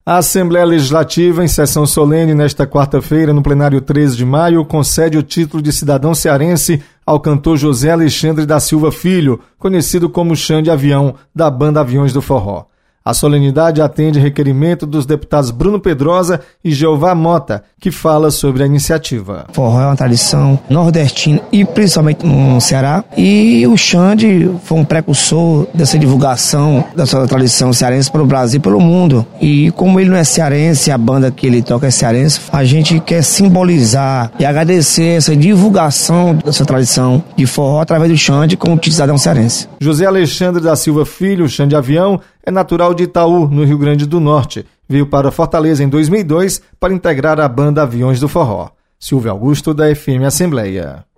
A Assembleia Legislativa, em sessão solene nesta quarta-feira, no plenário 13 de maio, concede o título de cidadão cearense ao cantor José Alexandre da Silva Filho, conhecido como Xande Avião, da banda Aviões do Forró. A solenidade atende requerimento dos deputados Bruno Pedrosa e Jeová Mota, que fala sobre a iniciativa. Forró é uma tradição nordestina e principalmente no Ceará. E o Xande foi um precursor dessa divulgação dessa tradição cearense para o Brasil e pelo mundo. E como ele não é cearense, a banda que ele toca é cearense, a gente quer simbolizar e agradecer essa divulgação dessa tradição de forró através do Xande como cidadão cearense. José Alexandre da Silva Filho, Xande Avião, é natural de Itaú, no Rio Grande do Norte. Veio para Fortaleza em 2002 para integrar a banda Aviões do Forró. Silvio Augusto, da FM Assembleia.